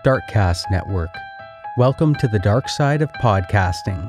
Darkcast Network. Welcome to the dark side of podcasting.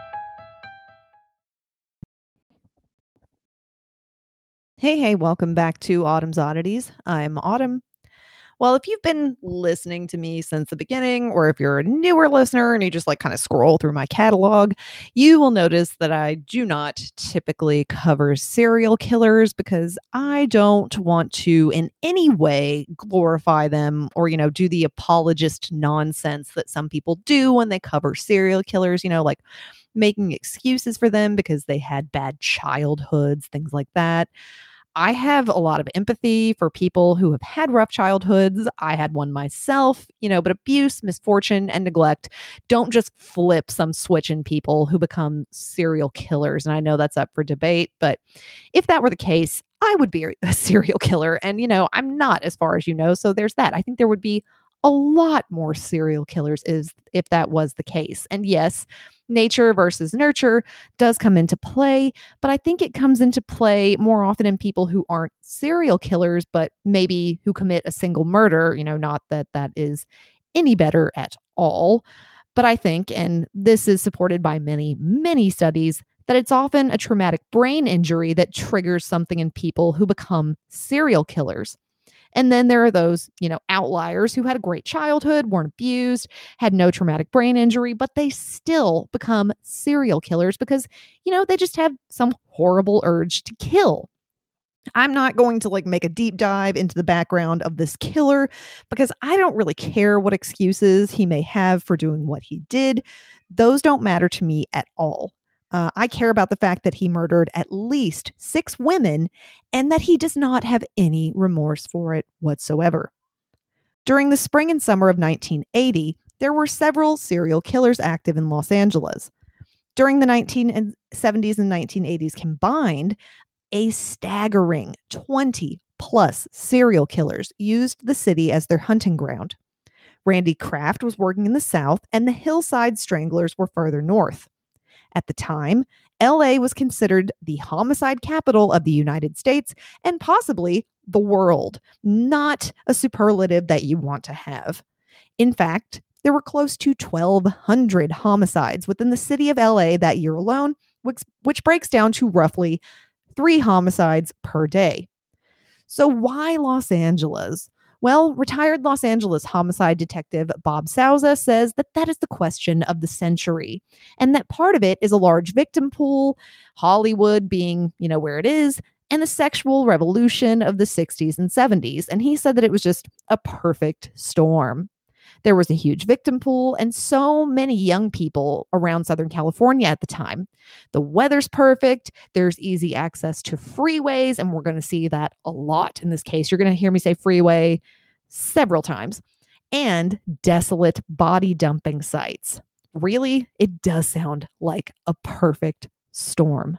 Hey, welcome back to Autumn's Oddities. I'm Autumn. Well, if you've been listening to me since the beginning, or if you're a newer listener and you just kind of scroll through my catalog, you will notice that I do not typically cover serial killers because I don't want to in any way glorify them or, do the apologist nonsense that some people do when they cover serial killers, like making excuses for them because they had bad childhoods, things like that. I have a lot of empathy for people who have had rough childhoods. I had one myself, but abuse, misfortune, and neglect don't just flip some switch in people who become serial killers. And I know that's up for debate, but if that were the case, I would be a serial killer. And, I'm not, as far as you know. So there's that. I think there would be a lot more serial killers if that was the case. And yes, nature versus nurture does come into play, but I think it comes into play more often in people who aren't serial killers, but maybe who commit a single murder, not that that is any better at all. But I think, and this is supported by many, many studies, that it's often a traumatic brain injury that triggers something in people who become serial killers. And then there are those, outliers who had a great childhood, weren't abused, had no traumatic brain injury, but they still become serial killers because, they just have some horrible urge to kill. I'm not going to make a deep dive into the background of this killer because I don't really care what excuses he may have for doing what he did. Those don't matter to me at all. I care about the fact that he murdered at least 6 women and that he does not have any remorse for it whatsoever. During the spring and summer of 1980, there were several serial killers active in Los Angeles. During the 1970s and 1980s combined, a staggering 20 plus serial killers used the city as their hunting ground. Randy Kraft was working in the South and the Hillside Stranglers were further north. At the time, LA was considered the homicide capital of the United States and possibly the world, not a superlative that you want to have. In fact, there were close to 1,200 homicides within the city of LA that year alone, which breaks down to roughly 3 homicides per day. So why Los Angeles? Well, retired Los Angeles homicide detective Bob Souza says that is the question of the century, and that part of it is a large victim pool, Hollywood being, where it is, and the sexual revolution of the 60s and 70s. And he said that it was just a perfect storm. There was a huge victim pool and so many young people around Southern California at the time. The weather's perfect. There's easy access to freeways, and we're going to see that a lot in this case. You're going to hear me say freeway several times. And desolate body dumping sites. Really, it does sound like a perfect storm.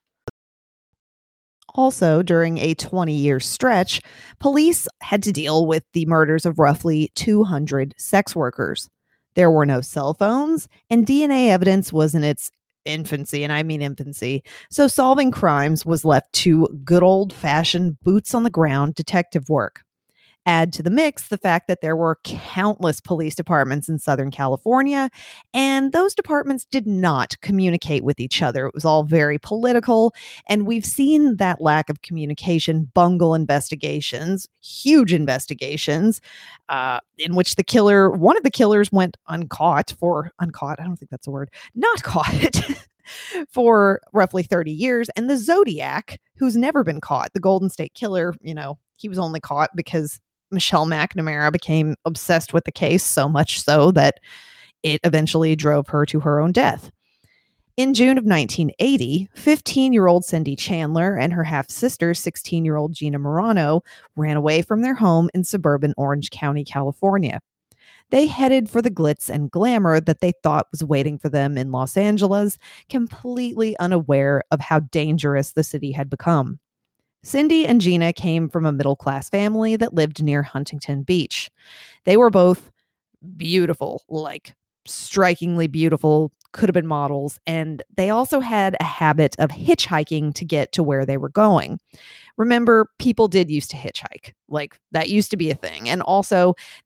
Also, during a 20-year stretch, police had to deal with the murders of roughly 200 sex workers. There were no cell phones, and DNA evidence was in its infancy, and I mean infancy. So solving crimes was left to good old-fashioned boots-on-the-ground detective work. Add to the mix the fact that there were countless police departments in Southern California, and those departments did not communicate with each other. It was all very political, and we've seen that lack of communication bungle investigations, huge investigations, in which one of the killers went uncaught, I don't think that's a word, not caught, for roughly 30 years, and the Zodiac, who's never been caught, the Golden State Killer, he was only caught because Michelle McNamara became obsessed with the case so much so that it eventually drove her to her own death. In June of 1980, 15-year-old Cindy Chandler and her half-sister, 16-year-old Gina Morano, ran away from their home in suburban Orange County, California. They headed for the glitz and glamour that they thought was waiting for them in Los Angeles, completely unaware of how dangerous the city had become. Cindy and Gina came from a middle-class family that lived near Huntington Beach. They were both beautiful, strikingly beautiful, could have been models, and they also had a habit of hitchhiking to get to where they were going. Remember, people did used to hitchhike. That used to be a thing. And also,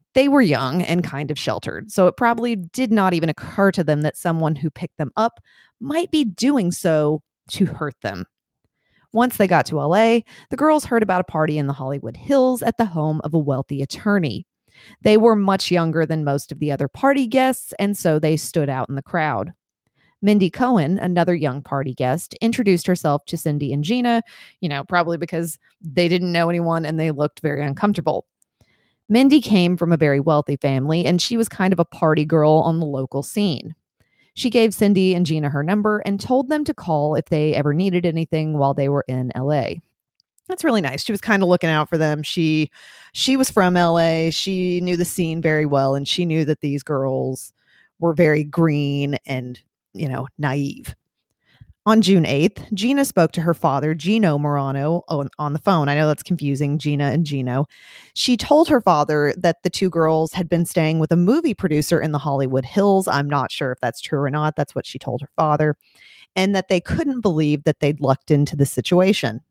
They were young and kind of sheltered, so it probably did not even occur to them that someone who picked them up might be doing so to hurt them. Once they got to LA, the girls heard about a party in the Hollywood Hills at the home of a wealthy attorney. They were much younger than most of the other party guests, and so they stood out in the crowd. Mindy Cohen, another young party guest, introduced herself to Cindy and Gina, probably because they didn't know anyone and they looked very uncomfortable. Mindy came from a very wealthy family, and she was kind of a party girl on the local scene. She gave Cindy and Gina her number and told them to call if they ever needed anything while they were in LA. That's really nice. She was kind of looking out for them. She was from LA. She knew the scene very well, and she knew that these girls were very green and, naive. On June 8th, Gina spoke to her father, Gino Morano, on the phone. I know that's confusing, Gina and Gino. She told her father that the two girls had been staying with a movie producer in the Hollywood Hills. I'm not sure if that's true or not. That's what she told her father. And that they couldn't believe that they'd lucked into the situation.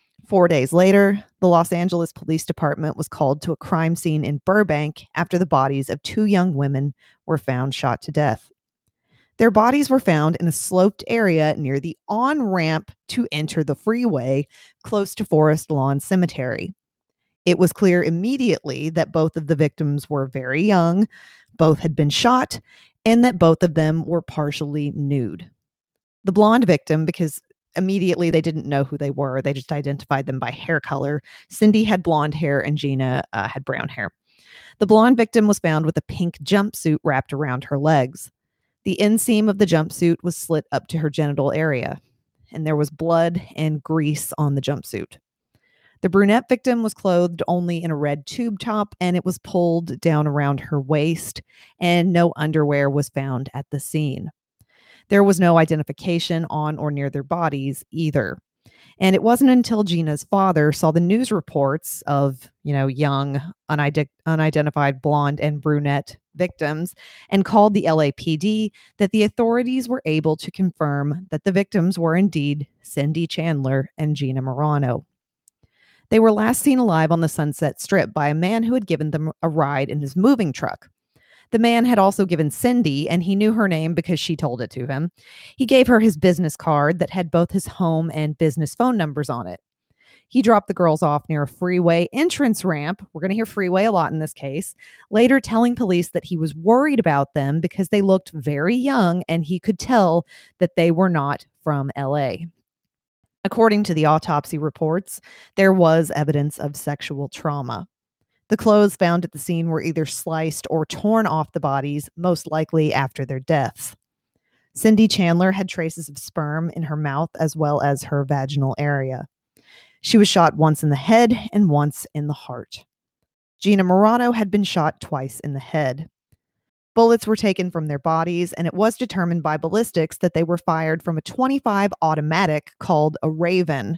4 days later, the Los Angeles Police Department was called to a crime scene in Burbank after the bodies of two young women were found shot to death. Their bodies were found in a sloped area near the on-ramp to enter the freeway, close to Forest Lawn Cemetery. It was clear immediately that both of the victims were very young, both had been shot, and that both of them were partially nude. The blonde victim, because immediately they didn't know who they were, they just identified them by hair color. Cindy had blonde hair and Gina had brown hair. The blonde victim was found with a pink jumpsuit wrapped around her legs. The inseam of the jumpsuit was slit up to her genital area, and there was blood and grease on the jumpsuit. The brunette victim was clothed only in a red tube top, and it was pulled down around her waist, and no underwear was found at the scene. There was no identification on or near their bodies either. And it wasn't until Gina's father saw the news reports of, young, unidentified blonde and brunette victims and called the LAPD that the authorities were able to confirm that the victims were indeed Cindy Chandler and Gina Morano. They were last seen alive on the Sunset Strip by a man who had given them a ride in his moving truck. The man had also given Cindy, and he knew her name because she told it to him. He gave her his business card that had both his home and business phone numbers on it. He dropped the girls off near a freeway entrance ramp. We're going to hear freeway a lot in this case. Later telling police that he was worried about them because they looked very young and he could tell that they were not from LA. According to the autopsy reports, there was evidence of sexual trauma. The clothes found at the scene were either sliced or torn off the bodies, most likely after their deaths. Cindy Chandler had traces of sperm in her mouth as well as her vaginal area. She was shot once in the head and once in the heart. Gina Morano had been shot twice in the head. Bullets were taken from their bodies, and it was determined by ballistics that they were fired from a .25 automatic called a Raven.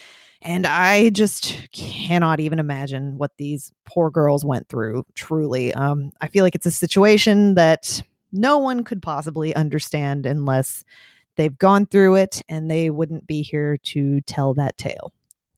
And I just cannot even imagine what these poor girls went through, truly. I feel like it's a situation that no one could possibly understand unless they've gone through it, and they wouldn't be here to tell that tale.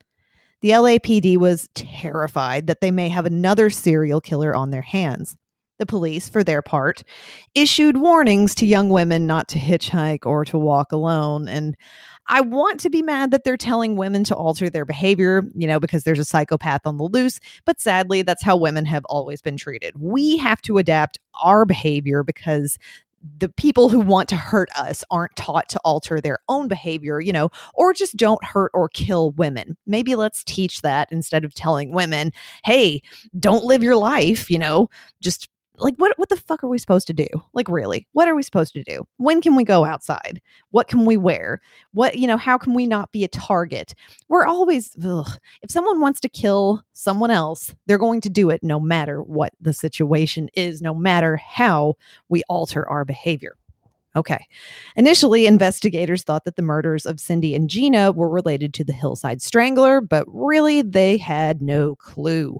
The LAPD was terrified that they may have another serial killer on their hands. The police, for their part, issued warnings to young women not to hitchhike or to walk alone. And I want to be mad that they're telling women to alter their behavior, because there's a psychopath on the loose. But sadly, that's how women have always been treated. We have to adapt our behavior because the people who want to hurt us aren't taught to alter their own behavior, or just don't hurt or kill women. Maybe let's teach that instead of telling women, hey, don't live your life, just like, what the fuck are we supposed to do? Like, really, what are we supposed to do? When can we go outside? What can we wear? How can we not be a target? We're always, if someone wants to kill someone else, they're going to do it no matter what the situation is, no matter how we alter our behavior. Okay. Initially, investigators thought that the murders of Cindy and Gina were related to the Hillside Strangler, but really they had no clue.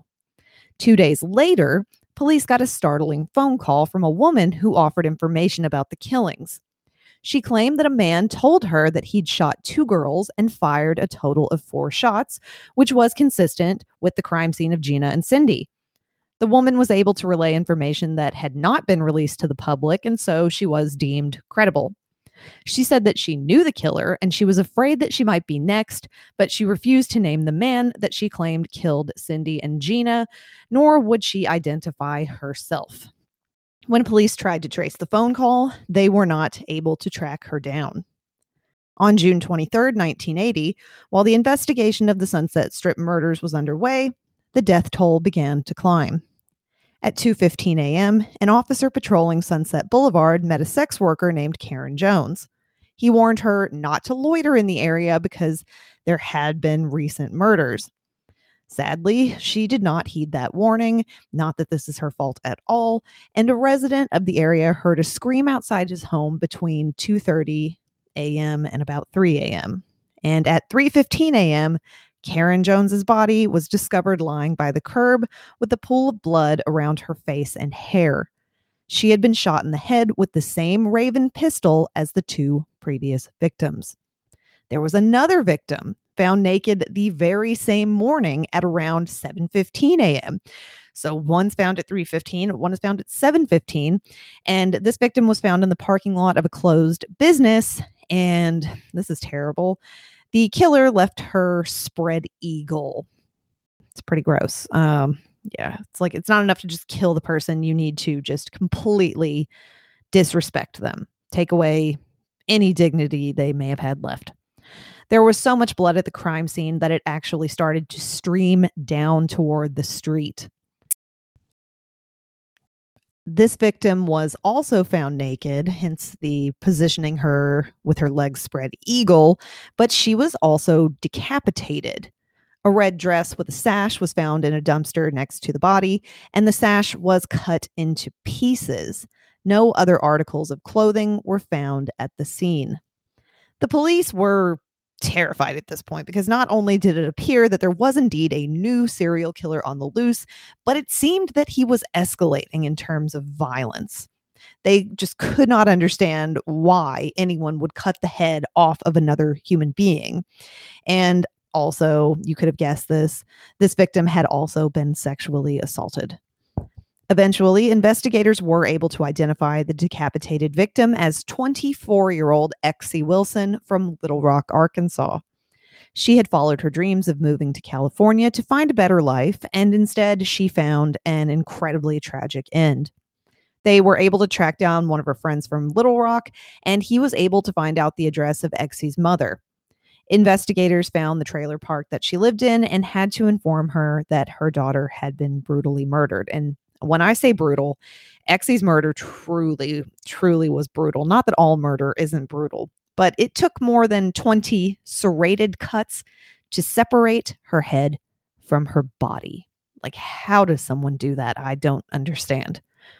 2 days later, police got a startling phone call from a woman who offered information about the killings. She claimed that a man told her that he'd shot 2 girls and fired a total of 4 shots, which was consistent with the crime scene of Gina and Cindy. The woman was able to relay information that had not been released to the public, and so she was deemed credible. She said that she knew the killer and she was afraid that she might be next, but she refused to name the man that she claimed killed Cindy and Gina, nor would she identify herself. When police tried to trace the phone call, they were not able to track her down. On June 23rd, 1980, while the investigation of the Sunset Strip murders was underway, the death toll began to climb. At 2:15 a.m., an officer patrolling Sunset Boulevard met a sex worker named Karen Jones. He warned her not to loiter in the area because there had been recent murders. Sadly, she did not heed that warning, not that this is her fault at all, and a resident of the area heard a scream outside his home between 2:30 a.m. and about 3 a.m. And at 3:15 a.m., Karen Jones's body was discovered lying by the curb with a pool of blood around her face and hair. She had been shot in the head with the same Raven pistol as the two previous victims. There was another victim found naked the very same morning at around 7:15 a.m. So one's found at 3:15, one is found at 7:15, and this victim was found in the parking lot of a closed business, and this is terrible. The killer left her spread eagle. It's pretty gross. Yeah, it's like it's not enough to just kill the person. You need to just completely disrespect them, take away any dignity they may have had left. There was so much blood at the crime scene that it actually started to stream down toward the street. This victim was also found naked, hence the positioning her with her legs spread eagle, but she was also decapitated. A red dress with a sash was found in a dumpster next to the body, and the sash was cut into pieces. No other articles of clothing were found at the scene. The police were terrified at this point because not only did it appear that there was indeed a new serial killer on the loose, but it seemed that he was escalating in terms of violence. They just could not understand why anyone would cut the head off of another human being. And also, you could have guessed this victim had also been sexually assaulted. Eventually, investigators were able to identify the decapitated victim as 24-year-old Exie Wilson from Little Rock, Arkansas. She had followed her dreams of moving to California to find a better life, and instead she found an incredibly tragic end. They were able to track down one of her friends from Little Rock, and he was able to find out the address of Exie's mother. Investigators found the trailer park that she lived in and had to inform her that her daughter had been brutally murdered. And when I say brutal, Exie's murder truly was brutal. Not that all murder isn't brutal, but it took more than 20 serrated cuts to separate her head from her body. Like, how does someone do that? I don't understand.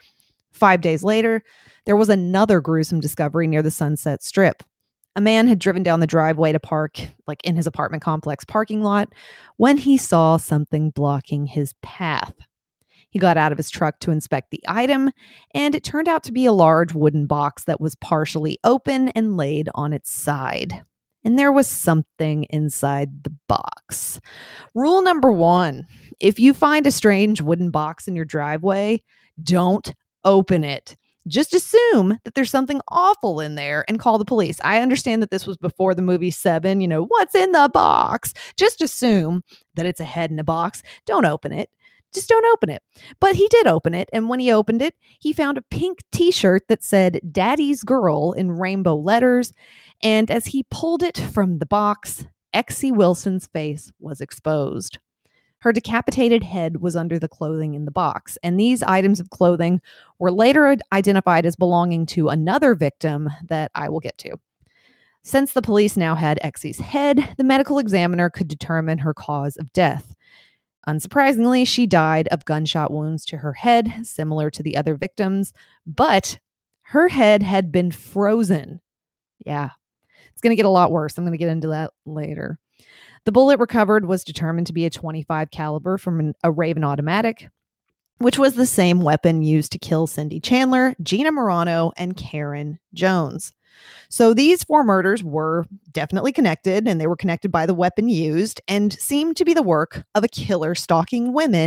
5 days later, there was another gruesome discovery near the Sunset Strip. A man had driven down the driveway to park, like in his apartment complex parking lot, when he saw something blocking his path. He got out of his truck to inspect the item, and it turned out to be a large wooden box that was partially open and laid on its side. And there was something inside the box. Rule number 1, if you find a strange wooden box in your driveway, don't open it. Just assume that there's something awful in there and call the police. I understand that this was before the movie Seven, what's in the box? Just assume that it's a head in a box. Don't open it. Just don't open it. But he did open it, and when he opened it, he found a pink t-shirt that said Daddy's Girl in rainbow letters, and as he pulled it from the box, Exie Wilson's face was exposed. Her decapitated head was under the clothing in the box, and these items of clothing were later identified as belonging to another victim that I will get to. Since the police now had Exie's head, the medical examiner could determine her cause of death. Unsurprisingly, she died of gunshot wounds to her head, similar to the other victims, but her head had been frozen. Yeah, it's going to get a lot worse. I'm going to get into that later. The bullet recovered was determined to be a .25 caliber from a Raven automatic, which was the same weapon used to kill Cindy Chandler, Gina Morano, and Karen Jones. So these 4 murders were definitely connected, and they were connected by the weapon used and seemed to be the work of a killer stalking women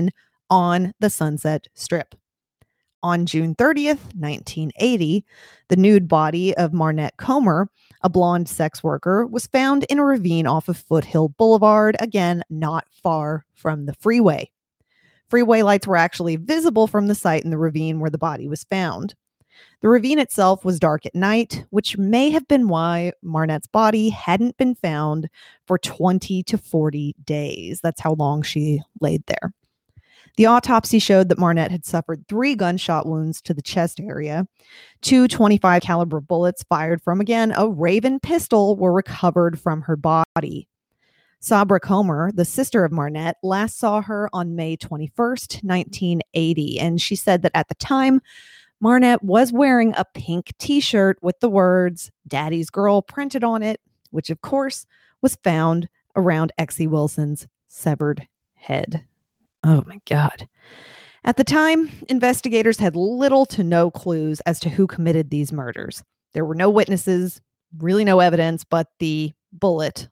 on the Sunset Strip. On June 30th, 1980, the nude body of Marnette Comer, a blonde sex worker, was found in a ravine off of Foothill Boulevard, again, not far from the freeway. Freeway lights were actually visible from the site in the ravine where the body was found. The ravine itself was dark at night, which may have been why Marnette's body hadn't been found for 20 to 40 days. That's how long she laid there. The autopsy showed that Marnette had suffered 3 gunshot wounds to the chest area. 2 .25 caliber bullets fired from, again, a Raven pistol were recovered from her body. Sabra Comer, the sister of Marnette, last saw her on May 21st, 1980, and she said that at the time, Marnette was wearing a pink t-shirt with the words "Daddy's Girl" printed on it, which of course was found around Exie Wilson's severed head. Oh my God. At the time, investigators had little to no clues as to who committed these murders. There were no witnesses, really no evidence, but the bullets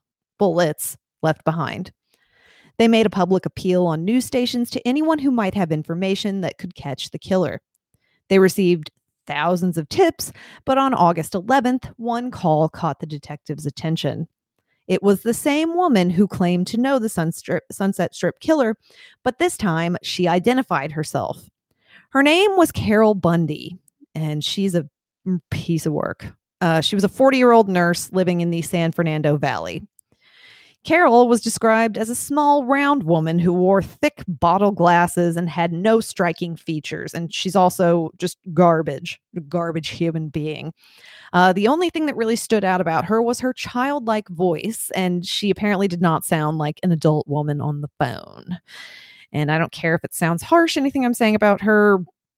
left behind. They made a public appeal on news stations to anyone who might have information that could catch the killer. They received thousands of tips, but on August 11th, one call caught the detectives' attention. It was the same woman who claimed to know the Sunset Strip killer, but this time she identified herself. Her name was Carol Bundy, and she's a piece of work. She was a 40-year-old nurse living in the San Fernando Valley. Carol was described as a small, round woman who wore thick bottle glasses and had no striking features. And she's also just garbage human being. The only thing that really stood out about her was her childlike voice, and she apparently did not sound like an adult woman on the phone. And I don't care if it sounds harsh, anything I'm saying about her,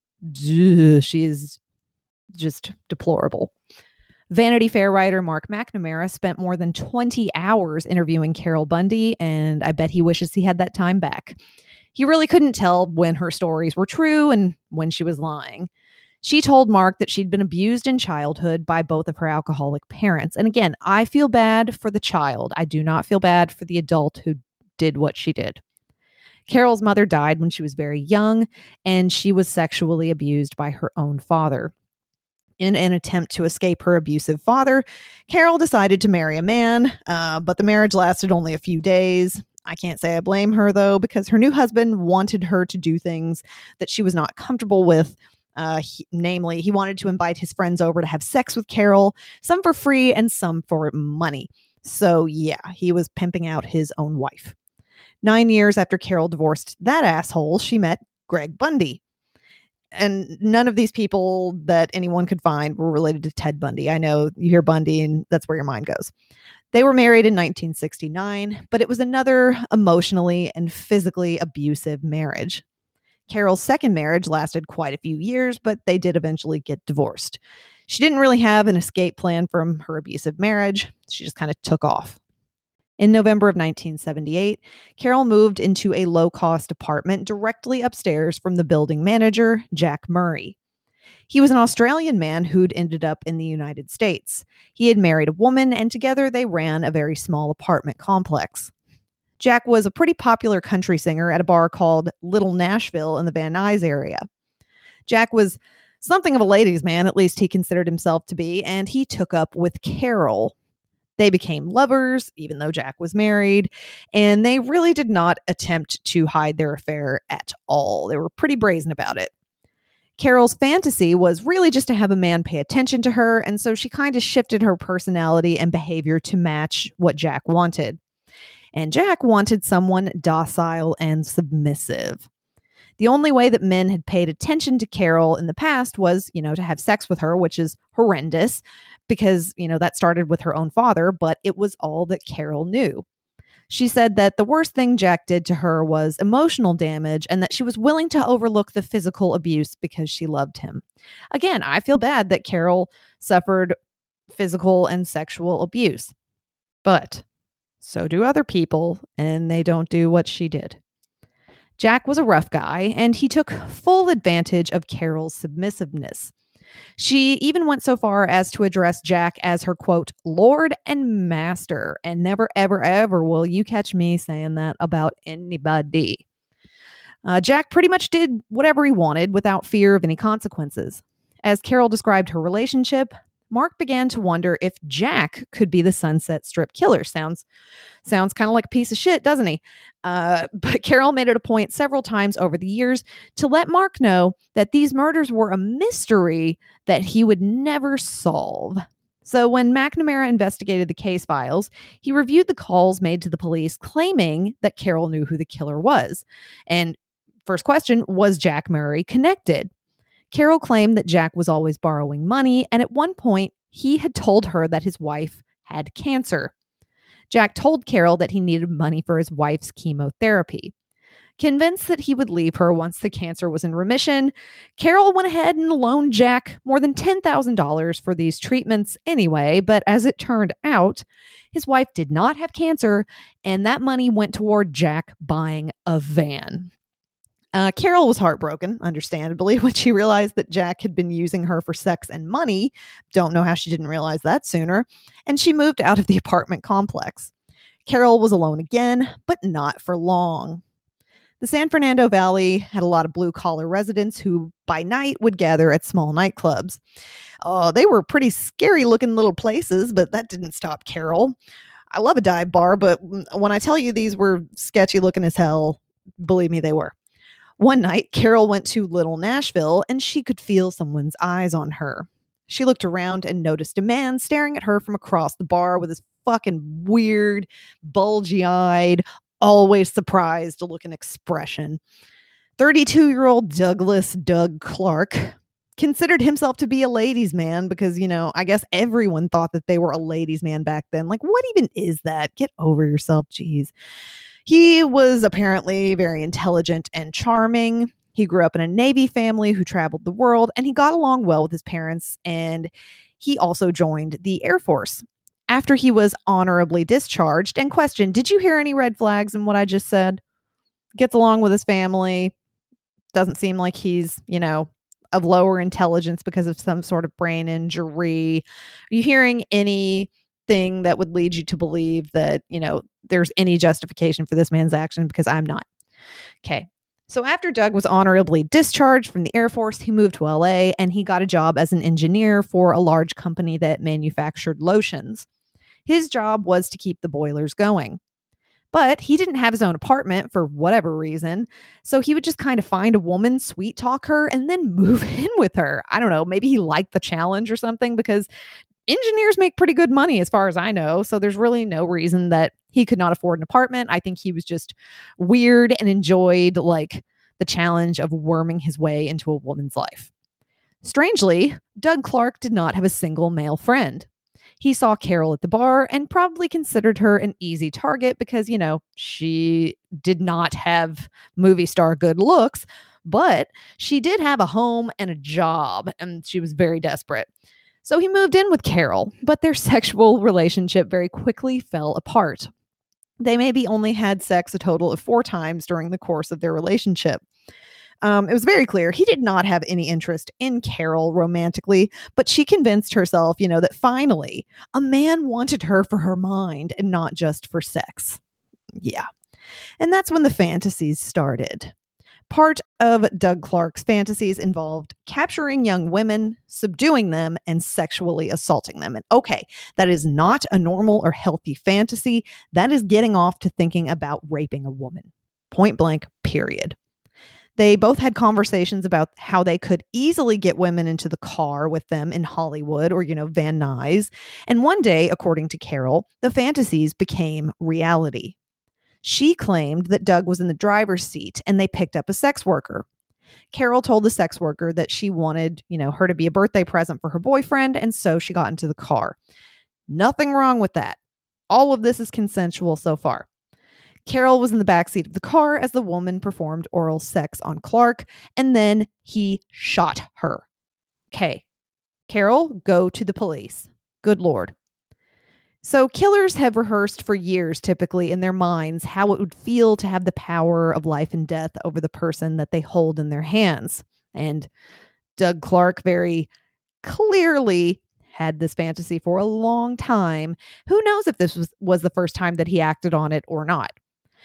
she is just deplorable. Vanity Fair writer Mark McNamara spent more than 20 hours interviewing Carol Bundy, and I bet he wishes he had that time back. He really couldn't tell when her stories were true and when she was lying. She told Mark that she'd been abused in childhood by both of her alcoholic parents. And again, I feel bad for the child. I do not feel bad for the adult who did what she did. Carol's mother died when she was very young, and she was sexually abused by her own father. In an attempt to escape her abusive father, Carol decided to marry a man, but the marriage lasted only a few days. I can't say I blame her, though, because her new husband wanted her to do things that she was not comfortable with. Namely, he wanted to invite his friends over to have sex with Carol, some for free and some for money. So, yeah, he was pimping out his own wife. 9 years after Carol divorced that asshole, she met Greg Bundy. And none of these people that anyone could find were related to Ted Bundy. I know you hear Bundy and that's where your mind goes. They were married in 1969, but it was another emotionally and physically abusive marriage. Carol's second marriage lasted quite a few years, but they did eventually get divorced. She didn't really have an escape plan from her abusive marriage. She just kind of took off. In November of 1978, Carol moved into a low-cost apartment directly upstairs from the building manager, Jack Murray. He was an Australian man who'd ended up in the United States. He had married a woman, and together they ran a very small apartment complex. Jack was a pretty popular country singer at a bar called Little Nashville in the Van Nuys area. Jack was something of a ladies' man, at least he considered himself to be, and he took up with Carol. They became lovers, even though Jack was married, and they really did not attempt to hide their affair at all. They were pretty brazen about it. Carol's fantasy was really just to have a man pay attention to her, and so she kind of shifted her personality and behavior to match what Jack wanted. And Jack wanted someone docile and submissive. The only way that men had paid attention to Carol in the past was, to have sex with her, which is horrendous because, that started with her own father, but it was all that Carol knew. She said that the worst thing Jack did to her was emotional damage and that she was willing to overlook the physical abuse because she loved him. Again, I feel bad that Carol suffered physical and sexual abuse, but so do other people, and they don't do what she did. Jack was a rough guy, and he took full advantage of Carol's submissiveness. She even went so far as to address Jack as her, quote, Lord and Master, and never, ever, ever will you catch me saying that about anybody. Jack pretty much did whatever he wanted without fear of any consequences. As Carol described her relationship, Mark began to wonder if Jack could be the Sunset Strip killer. Sounds kind of like a piece of shit, doesn't he? But Carol made it a point several times over the years to let Mark know that these murders were a mystery that he would never solve. So when McNamara investigated the case files, he reviewed the calls made to the police claiming that Carol knew who the killer was. And first question, was Jack Murray connected? Carol claimed that Jack was always borrowing money, and at one point, he had told her that his wife had cancer. Jack told Carol that he needed money for his wife's chemotherapy. Convinced that he would leave her once the cancer was in remission, Carol went ahead and loaned Jack more than $10,000 for these treatments anyway, but as it turned out, his wife did not have cancer, and that money went toward Jack buying a van. Carol was heartbroken, understandably, when she realized that Jack had been using her for sex and money. Don't know how she didn't realize that sooner. And she moved out of the apartment complex. Carol was alone again, but not for long. The San Fernando Valley had a lot of blue-collar residents who, by night, would gather at small nightclubs. Oh, they were pretty scary-looking little places, but that didn't stop Carol. I love a dive bar, but when I tell you these were sketchy-looking as hell, believe me, they were. One night, Carol went to Little Nashville, and she could feel someone's eyes on her. She looked around and noticed a man staring at her from across the bar with his fucking weird, bulgy-eyed, always surprised looking expression. 32-year-old Doug Clark considered himself to be a ladies' man because, I guess everyone thought that they were a ladies' man back then. Like, what even is that? Get over yourself, jeez. He was apparently very intelligent and charming. He grew up in a Navy family who traveled the world, and he got along well with his parents, and he also joined the Air Force. After he was honorably discharged and questioned, did you hear any red flags in what I just said? Gets along with his family. Doesn't seem like he's, of lower intelligence because of some sort of brain injury. Are you hearing anything that would lead you to believe that, there's any justification for this man's action? Because I'm not. Okay. So after Doug was honorably discharged from the Air Force, he moved to LA and he got a job as an engineer for a large company that manufactured lotions. His job was to keep the boilers going. But he didn't have his own apartment for whatever reason. So he would just kind of find a woman, sweet talk her, and then move in with her. I don't know. Maybe he liked the challenge or something, because engineers make pretty good money as far as I know. So there's really no reason that he could not afford an apartment. I think he was just weird and enjoyed the challenge of worming his way into a woman's life. Strangely, Doug Clark did not have a single male friend. He saw Carol at the bar and probably considered her an easy target because, she did not have movie star good looks, but she did have a home and a job, and she was very desperate. So he moved in with Carol, but their sexual relationship very quickly fell apart. They maybe only had sex a total of 4 times during the course of their relationship. It was very clear he did not have any interest in Carol romantically, but she convinced herself, that finally a man wanted her for her mind and not just for sex. Yeah. And that's when the fantasies started. Part of Doug Clark's fantasies involved capturing young women, subduing them, and sexually assaulting them. And okay, that is not a normal or healthy fantasy. That is getting off to thinking about raping a woman. Point blank, period. They both had conversations about how they could easily get women into the car with them in Hollywood or, Van Nuys. And one day, according to Carol, the fantasies became reality. She claimed that Doug was in the driver's seat and they picked up a sex worker. Carol told the sex worker that she wanted, her to be a birthday present for her boyfriend, and so she got into the car. Nothing wrong with that. All of this is consensual so far. Carol was in the backseat of the car as the woman performed oral sex on Clark, and then he shot her. Okay, Carol, go to the police. Good Lord. So killers have rehearsed for years, typically in their minds, how it would feel to have the power of life and death over the person that they hold in their hands. And Doug Clark very clearly had this fantasy for a long time. Who knows if this was the first time that he acted on it or not?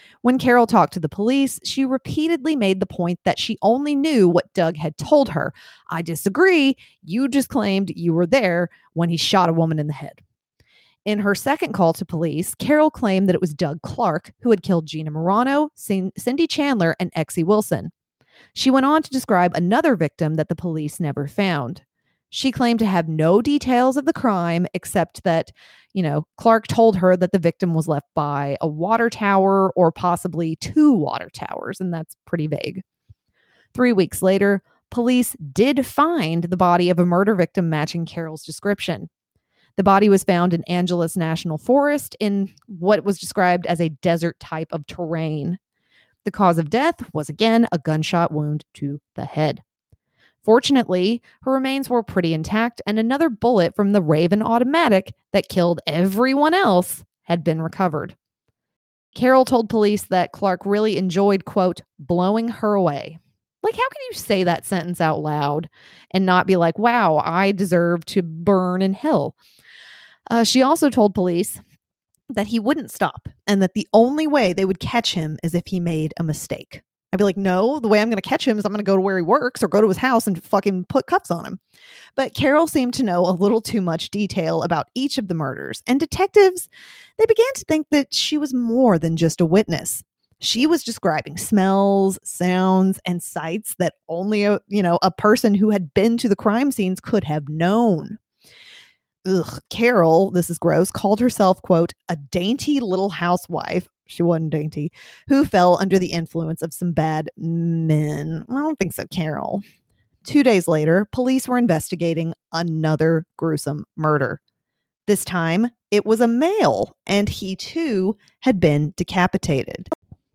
When Carol talked to the police, she repeatedly made the point that she only knew what Doug had told her. I disagree. You just claimed you were there when he shot a woman in the head. In her second call to police, Carol claimed that it was Doug Clark who had killed Gina Morano, Cindy Chandler, and Exie Wilson. She went on to describe another victim that the police never found. She claimed to have no details of the crime except that, Clark told her that the victim was left by a water tower or possibly two water towers, and that's pretty vague. 3 weeks later, police did find the body of a murder victim matching Carol's description. The body was found in Angeles National Forest in what was described as a desert type of terrain. The cause of death was again a gunshot wound to the head. Fortunately, her remains were pretty intact, and another bullet from the Raven automatic that killed everyone else had been recovered. Carol told police that Clark really enjoyed, quote, blowing her away. Like, how can you say that sentence out loud and not be like, wow, I deserve to burn in hell? She also told police that he wouldn't stop and that the only way they would catch him is if he made a mistake. I'd be like, no, the way I'm going to catch him is I'm going to go to where he works or go to his house and fucking put cuffs on him. But Carol seemed to know a little too much detail about each of the murders, and detectives, they began to think that she was more than just a witness. She was describing smells, sounds, and sights that only a person who had been to the crime scenes could have known. Carol, this is gross, called herself, quote, a dainty little housewife. She wasn't dainty, who fell under the influence of some bad men. I don't think so, Carol. 2 days later, police were investigating another gruesome murder. This time, it was a male, and he too had been decapitated.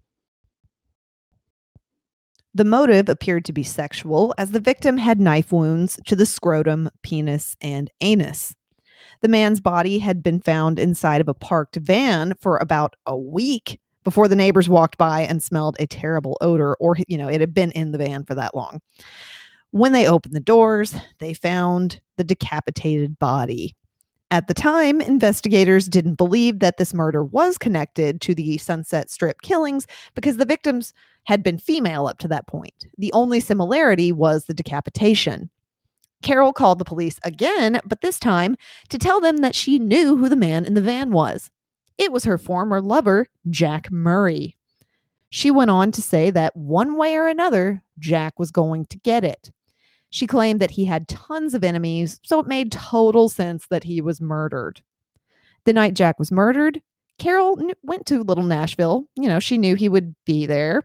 The motive appeared to be sexual, as the victim had knife wounds to the scrotum, penis, and anus. The man's body had been found inside of a parked van for about a week before the neighbors walked by and smelled a terrible odor, or, it had been in the van for that long. When they opened the doors, they found the decapitated body. At the time, investigators didn't believe that this murder was connected to the Sunset Strip killings because the victims had been female up to that point. The only similarity was the decapitation. Carol called the police again, but this time to tell them that she knew who the man in the van was. It was her former lover, Jack Murray. She went on to say that one way or another, Jack was going to get it. She claimed that he had tons of enemies, so it made total sense that he was murdered. The night Jack was murdered, Carol went to Little Nashville. She knew he would be there,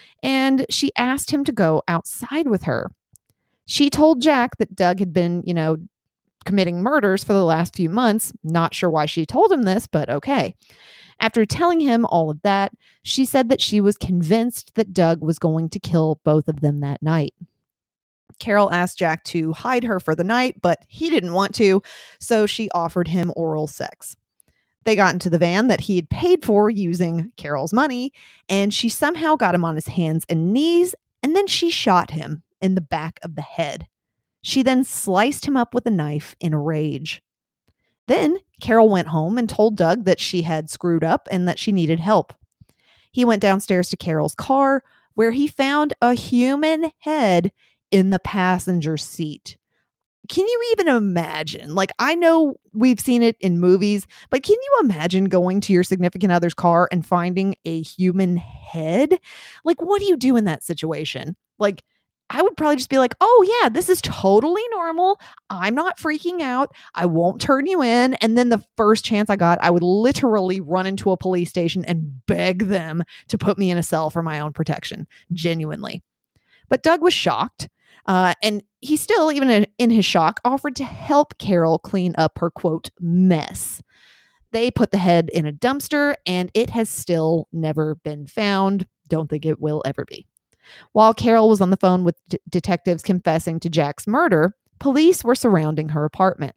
and she asked him to go outside with her. She told Jack that Doug had been, committing murders for the last few months. Not sure why she told him this, but okay. After telling him all of that, she said that she was convinced that Doug was going to kill both of them that night. Carol asked Jack to hide her for the night, but he didn't want to, so she offered him oral sex. They got into the van that he had paid for using Carol's money, and she somehow got him on his hands and knees, and then she shot him in the back of the head. She then sliced him up with a knife in a rage. Then Carol went home and told Doug that she had screwed up and that she needed help. He went downstairs to Carol's car, where he found a human head in the passenger seat. Can you even imagine? Like, I know we've seen it in movies, but can you imagine going to your significant other's car and finding a human head? Like, what do you do in that situation? Like, I would probably just be like, oh yeah, this is totally normal. I'm not freaking out. I won't turn you in. And then the first chance I got, I would literally run into a police station and beg them to put me in a cell for my own protection. Genuinely. But Doug was shocked. And he still, even in his shock, offered to help Carol clean up her, quote, mess. They put the head in a dumpster, and it has still never been found. Don't think it will ever be. While Carol was on the phone with detectives confessing to Jack's murder, police were surrounding her apartment.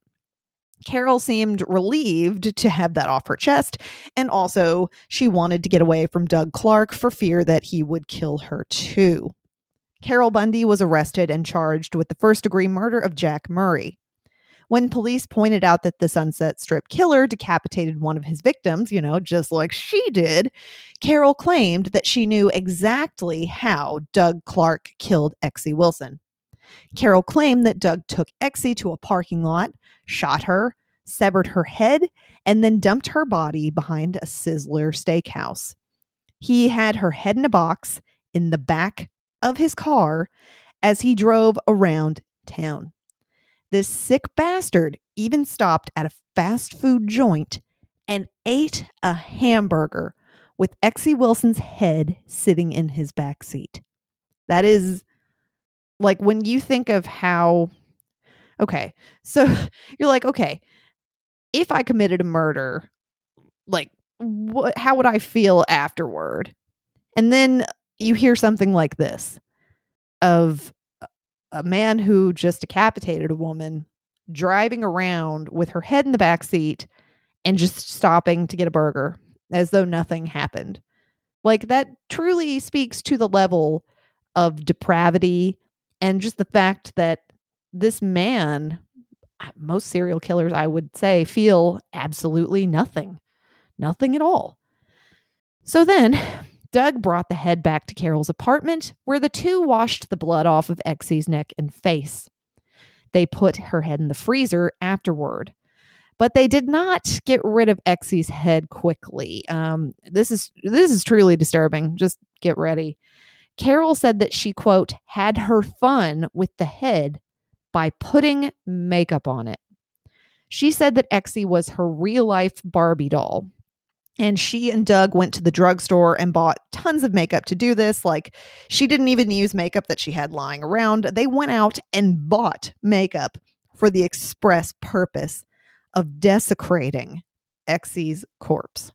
Carol seemed relieved to have that off her chest, and also she wanted to get away from Doug Clark for fear that he would kill her too. Carol Bundy was arrested and charged with the first-degree murder of Jack Murray. When police pointed out that the Sunset Strip killer decapitated one of his victims, just like she did, Carol claimed that she knew exactly how Doug Clark killed Exie Wilson. Carol claimed that Doug took Exie to a parking lot, shot her, severed her head, and then dumped her body behind a Sizzler steakhouse. He had her head in a box in the back of his car as he drove around town. This sick bastard even stopped at a fast food joint and ate a hamburger with Exie Wilson's head sitting in his back seat. That is like when you think of how, okay, so you're like, okay, if I committed a murder, like how would I feel afterward? And then you hear something like this of a man who just decapitated a woman driving around with her head in the back seat and just stopping to get a burger as though nothing happened. Like that truly speaks to the level of depravity and just the fact that this man, most serial killers, I would say, feel absolutely nothing at all. So then Doug brought the head back to Carol's apartment, where the two washed the blood off of Exie's neck and face. They put her head in the freezer afterward, but they did not get rid of Exie's head quickly. This is truly disturbing. Just get ready. Carol said that she, quote, had her fun with the head by putting makeup on it. She said that Exie was her real-life Barbie doll. And she and Doug went to the drugstore and bought tons of makeup to do this. Like, she didn't even use makeup that she had lying around. They went out and bought makeup for the express purpose of desecrating Exie's corpse.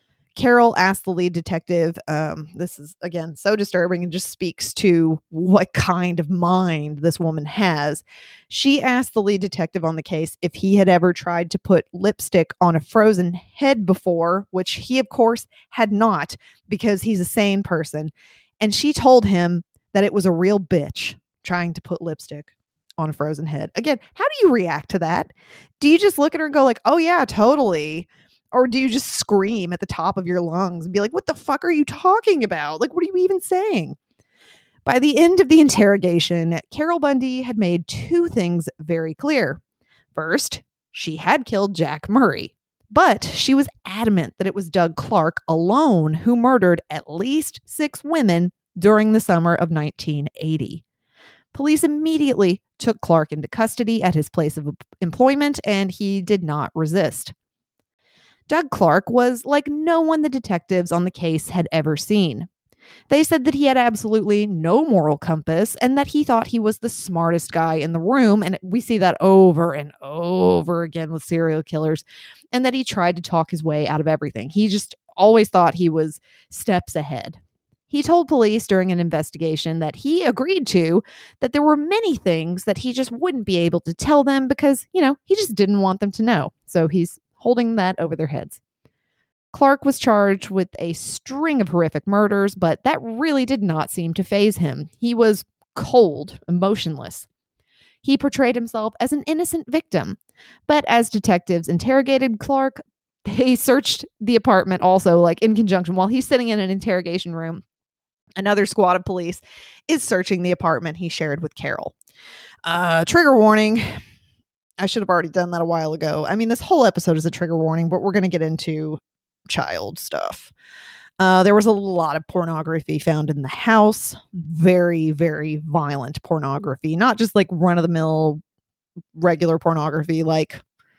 Carol asked the lead detective, this is, again, so disturbing and just speaks to what kind of mind this woman has. She asked the lead detective on the case if he had ever tried to put lipstick on a frozen head before, which he, of course, had not, because he's a sane person. And she told him that it was a real bitch trying to put lipstick on a frozen head. Again, how do you react to that? Do you just look at her and go like, oh yeah, totally? Or do you just scream at the top of your lungs and be like, what the fuck are you talking about? Like, what are you even saying? By the end of the interrogation, Carol Bundy had made two things very clear. First, she had killed Jack Murray, but she was adamant that it was Doug Clark alone who murdered at least 6 women during the summer of 1980. Police immediately took Clark into custody at his place of employment, and he did not resist. Doug Clark was like no one the detectives on the case had ever seen. They said that he had absolutely no moral compass and that he thought he was the smartest guy in the room. And we see that over and over again with serial killers, and that he tried to talk his way out of everything. He just always thought he was steps ahead. He told police during an investigation that he agreed to that there were many things that he just wouldn't be able to tell them because, he just didn't want them to know. So he's holding that over their heads. Clark was charged with a string of horrific murders, but that really did not seem to faze him. He was cold, emotionless. He portrayed himself as an innocent victim. But as detectives interrogated Clark, they searched the apartment also, like in conjunction, while he's sitting in an interrogation room. Another squad of police is searching the apartment he shared with Carol. Trigger warning. I should have already done that a while ago. I mean, this whole episode is a trigger warning, but we're going to get into child stuff. There was a lot of pornography found in the house. Very, very violent pornography. Not just like run-of-the-mill regular pornography, like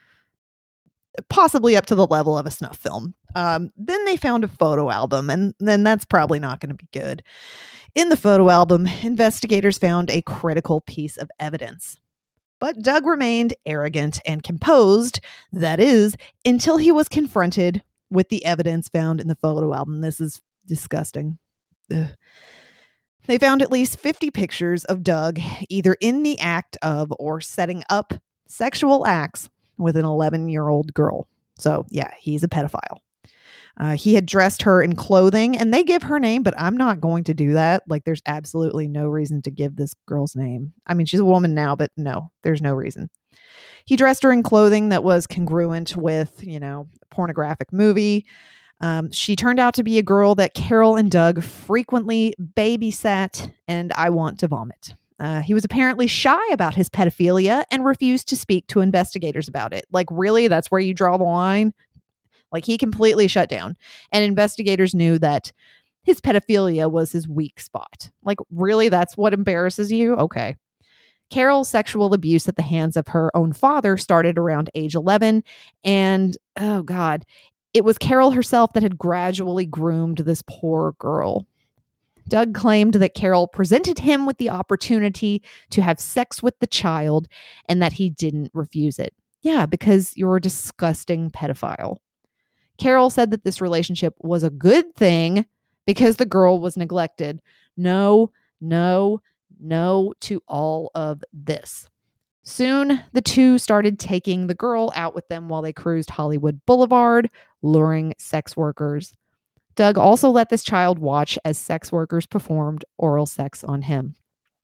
possibly up to the level of a snuff film. Then they found a photo album, and then that's probably not going to be good. In the photo album, investigators found a critical piece of evidence. But Doug remained arrogant and composed, that is, until he was confronted with the evidence found in the photo album. This is disgusting. Ugh. They found at least 50 pictures of Doug either in the act of or setting up sexual acts with an 11-year-old girl. So, yeah, he's a pedophile. He had dressed her in clothing, and they give her name, but I'm not going to do that. Like, there's absolutely no reason to give this girl's name. I mean, she's a woman now, but no, there's no reason. He dressed her in clothing that was congruent with, a pornographic movie. She turned out to be a girl that Carol and Doug frequently babysat, and I want to vomit. He was apparently shy about his pedophilia and refused to speak to investigators about it. Like, really? That's where you draw the line? Like, he completely shut down. And investigators knew that his pedophilia was his weak spot. Like, really? That's what embarrasses you? Okay. Carol's sexual abuse at the hands of her own father started around age 11. And, oh God, it was Carol herself that had gradually groomed this poor girl. Doug claimed that Carol presented him with the opportunity to have sex with the child and that he didn't refuse it. Yeah, because you're a disgusting pedophile. Carol said that this relationship was a good thing because the girl was neglected. No, no, no to all of this. Soon, the two started taking the girl out with them while they cruised Hollywood Boulevard, luring sex workers. Doug also let this child watch as sex workers performed oral sex on him.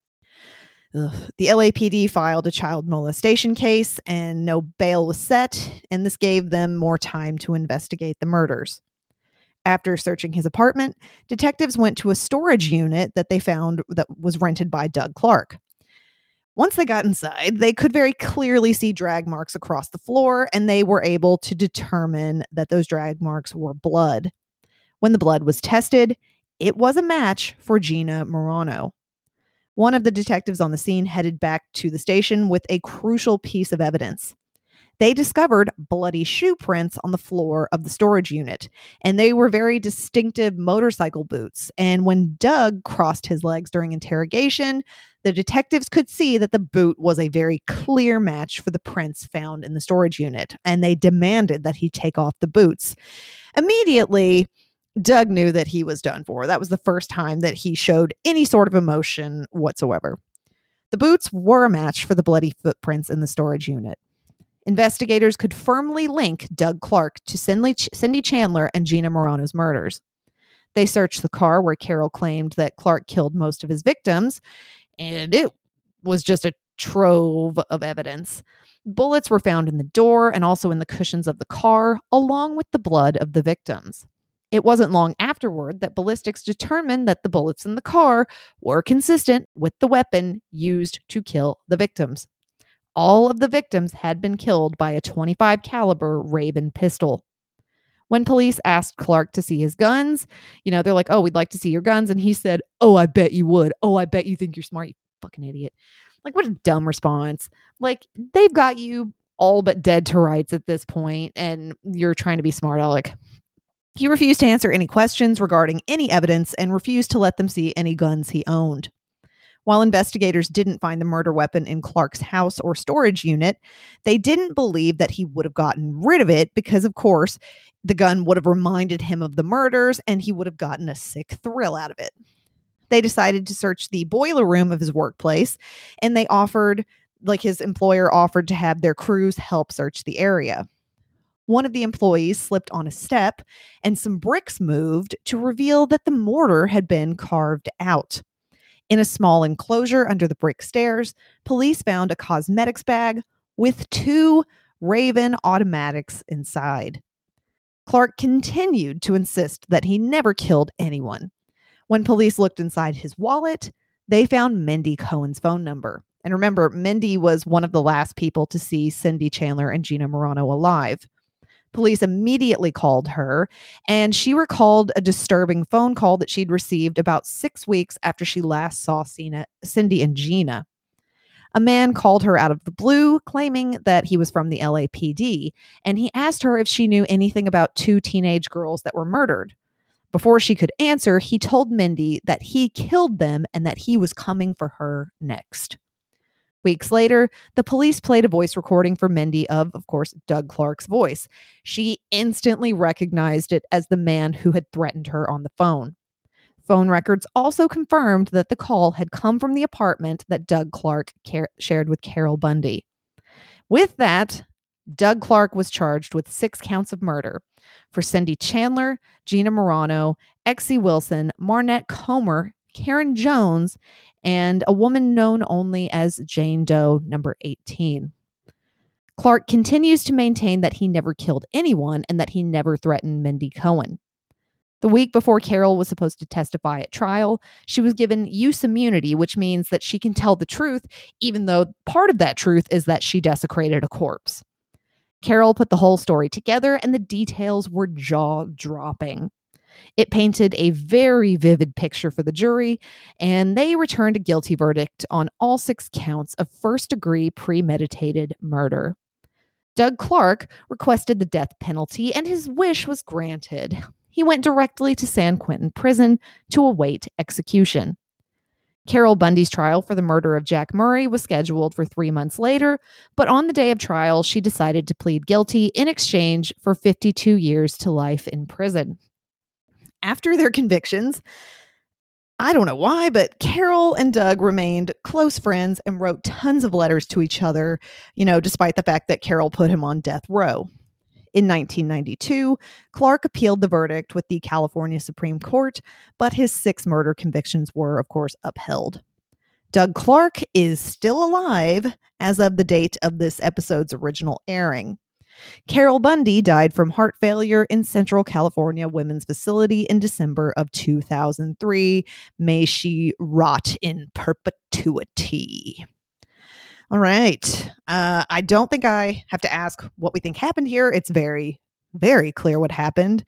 The LAPD filed a child molestation case and no bail was set, and this gave them more time to investigate the murders. After searching his apartment, detectives went to a storage unit that they found that was rented by Doug Clark. Once they got inside, they could very clearly see drag marks across the floor, and they were able to determine that those drag marks were blood. When the blood was tested, it was a match for Gina Morano. One of the detectives on the scene headed back to the station with a crucial piece of evidence. They discovered bloody shoe prints on the floor of the storage unit, and they were very distinctive motorcycle boots. And when Doug crossed his legs during interrogation, the detectives could see that the boot was a very clear match for the prints found in the storage unit, and they demanded that he take off the boots. Immediately, Doug knew that he was done for. That was the first time that he showed any sort of emotion whatsoever. The boots were a match for the bloody footprints in the storage unit. Investigators could firmly link Doug Clark to Cindy Chandler and Gina Morano's murders. They searched the car where Carol claimed that Clark killed most of his victims, and it was just a trove of evidence. Bullets were found in the door and also in the cushions of the car, along with the blood of the victims. It wasn't long afterward that ballistics determined that the bullets in the car were consistent with the weapon used to kill the victims. All of the victims had been killed by a .25 caliber Raven pistol. When police asked Clark to see his guns, they're like, "Oh, we'd like to see your guns." And he said, "Oh, I bet you would. Oh, I bet you think you're smart, you fucking idiot." Like, what a dumb response. Like, they've got you all but dead to rights at this point, and you're trying to be smart aleck. He refused to answer any questions regarding any evidence and refused to let them see any guns he owned. While investigators didn't find the murder weapon in Clark's house or storage unit, they didn't believe that he would have gotten rid of it because, of course, the gun would have reminded him of the murders and he would have gotten a sick thrill out of it. They decided to search the boiler room of his workplace, and his employer offered to have their crews help search the area. One of the employees slipped on a step and some bricks moved to reveal that the mortar had been carved out. In a small enclosure under the brick stairs, police found a cosmetics bag with 2 Raven automatics inside. Clark continued to insist that he never killed anyone. When police looked inside his wallet, they found Mindy Cohen's phone number. And remember, Mindy was one of the last people to see Cindy Chandler and Gina Morano alive. Police immediately called her, and she recalled a disturbing phone call that she'd received about 6 weeks after she last saw Cindy and Gina. A man called her out of the blue, claiming that he was from the LAPD, and he asked her if she knew anything about 2 teenage girls that were murdered. Before she could answer, he told Mindy that he killed them and that he was coming for her next. Weeks later, the police played a voice recording for Mindy of course, Doug Clark's voice. She instantly recognized it as the man who had threatened her on the phone. Phone records also confirmed that the call had come from the apartment that Doug Clark shared with Carol Bundy. With that, Doug Clark was charged with 6 counts of murder for Cindy Chandler, Gina Morano, Exie Wilson, Marnette Comer, Karen Jones, and a woman known only as Jane Doe number 18. Clark continues to maintain that he never killed anyone and that he never threatened Mindy Cohen. The week before Carol was supposed to testify at trial, she was given use immunity, which means that she can tell the truth, even though part of that truth is that she desecrated a corpse. Carol put the whole story together, and the details were jaw-dropping. It painted a very vivid picture for the jury, and they returned a guilty verdict on all 6 counts of first-degree premeditated murder. Doug Clark requested the death penalty, and his wish was granted. He went directly to San Quentin prison to await execution. Carol Bundy's trial for the murder of Jack Murray was scheduled for 3 months later, but on the day of trial, she decided to plead guilty in exchange for 52 years to life in prison. After their convictions, I don't know why, but Carol and Doug remained close friends and wrote tons of letters to each other, despite the fact that Carol put him on death row. In 1992, Clark appealed the verdict with the California Supreme Court, but his 6 murder convictions were, of course, upheld. Doug Clark is still alive as of the date of this episode's original airing. Carol Bundy died from heart failure in Central California Women's Facility in December of 2003. May she rot in perpetuity. All right. I don't think I have to ask what we think happened here. It's very, very clear what happened.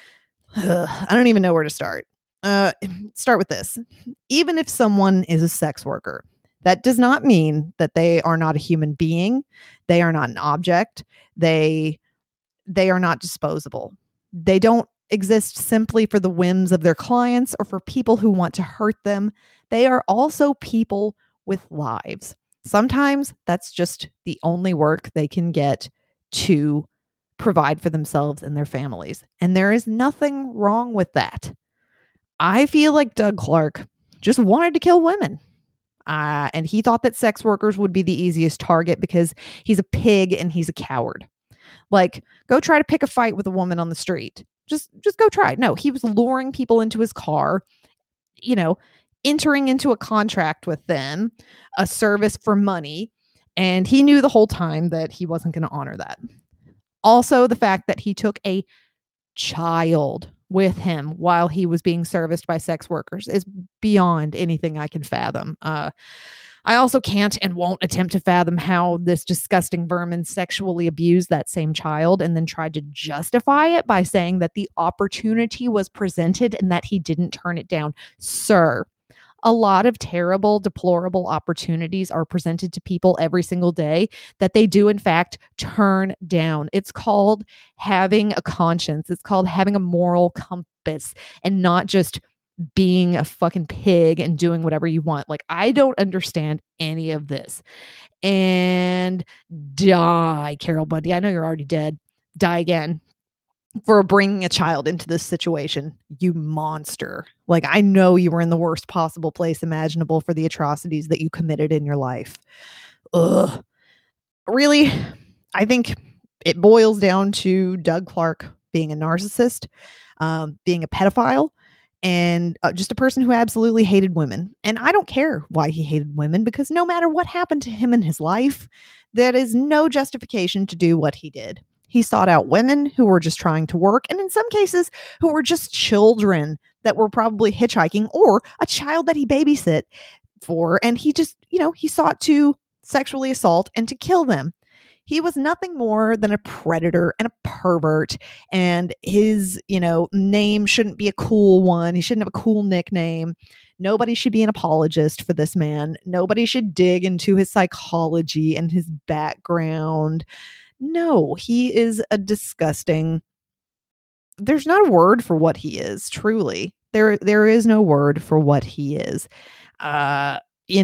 I don't even know where to start. Start with this. Even if someone is a sex worker, that does not mean that they are not a human being. They are not an object. They are not disposable. They don't exist simply for the whims of their clients or for people who want to hurt them. They are also people with lives. Sometimes that's just the only work they can get to provide for themselves and their families. And there is nothing wrong with that. I feel like Doug Clark just wanted to kill women. And he thought that sex workers would be the easiest target because he's a pig and he's a coward. Like, go try to pick a fight with a woman on the street. Just go try. No, he was luring people into his car, entering into a contract with them, a service for money, and he knew the whole time that he wasn't going to honor that. Also, the fact that he took a child with him while he was being serviced by sex workers is beyond anything I can fathom. I also can't and won't attempt to fathom how this disgusting vermin sexually abused that same child and then tried to justify it by saying that the opportunity was presented and that he didn't turn it down. Sir, a lot of terrible, deplorable opportunities are presented to people every single day that they do, in fact, turn down. It's called having a conscience. It's called having a moral compass and not just being a fucking pig and doing whatever you want. Like, I don't understand any of this. And die, Carol Bundy. I know you're already dead. Die again for bringing a child into this situation, you monster. Like, I know you were in the worst possible place imaginable for the atrocities that you committed in your life. Ugh. Really, I think it boils down to Doug Clark being a narcissist, being a pedophile, and just a person who absolutely hated women. And I don't care why he hated women, because no matter what happened to him in his life, that is no justification to do what he did. He sought out women who were just trying to work, and in some cases, who were just children that were probably hitchhiking, or a child that he babysit for. And he just, he sought to sexually assault and to kill them. He was nothing more than a predator and a pervert, and his, name shouldn't be a cool one. He shouldn't have a cool nickname. Nobody should be an apologist for this man. Nobody should dig into his psychology and his background. No, he is a disgusting. There's not a word for what he is, truly. There is no word for what he is. They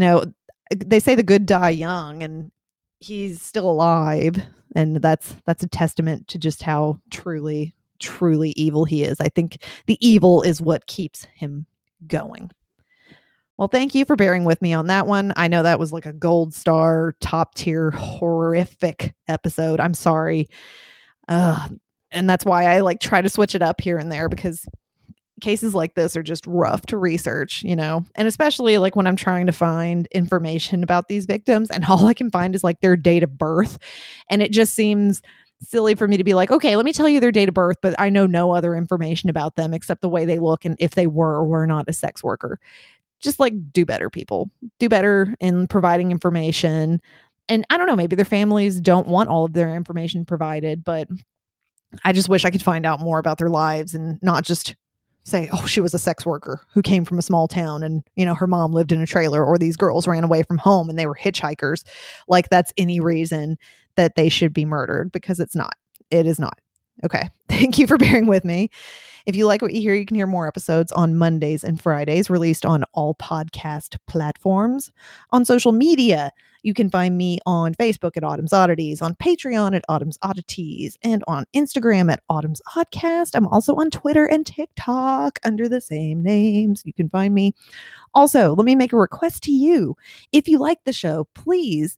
say the good die young, and he's still alive, and that's a testament to just how truly, truly evil he is. I think the evil is what keeps him going. Well, thank you for bearing with me on that one. I know that was like a gold star, top tier, horrific episode. I'm sorry. And that's why I try to switch it up here and there, because cases like this are just rough to research, and especially like when I'm trying to find information about these victims and all I can find is like their date of birth. And it just seems silly for me to be like, okay, let me tell you their date of birth, but I know no other information about them except the way they look and if they were or were not a sex worker. Just like do better, people. Do better in providing information. And I don't know, maybe their families don't want all of their information provided, but I just wish I could find out more about their lives and not just say, oh, she was a sex worker who came from a small town and, her mom lived in a trailer, or these girls ran away from home and they were hitchhikers. Like that's any reason that they should be murdered, because it's not. It is not. Okay. Thank you for bearing with me. If you like what you hear, you can hear more episodes on Mondays and Fridays, released on all podcast platforms. On social media, you can find me on Facebook at Autumn's Oddities, on Patreon at Autumn's Oddities, and on Instagram at Autumn's Oddcast. I'm also on Twitter and TikTok under the same names. You can find me. Also, let me make a request to you. If you like the show, please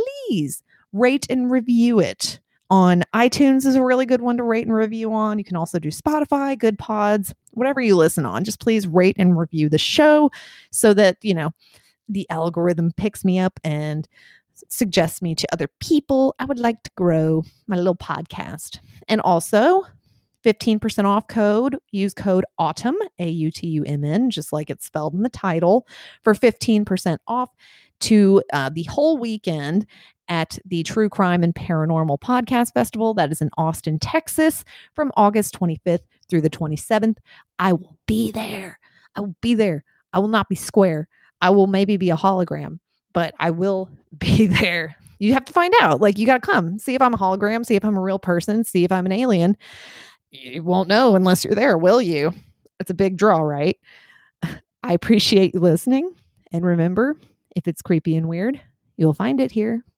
rate and review it. On iTunes is a really good one to rate and review on. You can also do Spotify, Good Pods, whatever you listen on. Just please rate and review the show so that, the algorithm picks me up and suggests me to other people. I would like to grow my little podcast. And also 15% off code. Use code AUTUMN, AUTUMN, just like it's spelled in the title, for 15% off to the whole weekend at the True Crime and Paranormal Podcast Festival. That is in Austin, Texas, from August 25th through the 27th. I will be there. I will be there. I will not be square. I will maybe be a hologram, but I will be there. You have to find out. Like, you got to come. See if I'm a hologram. See if I'm a real person. See if I'm an alien. You won't know unless you're there, will you? It's a big draw, right? I appreciate you listening. And remember, if it's creepy and weird, you'll find it here.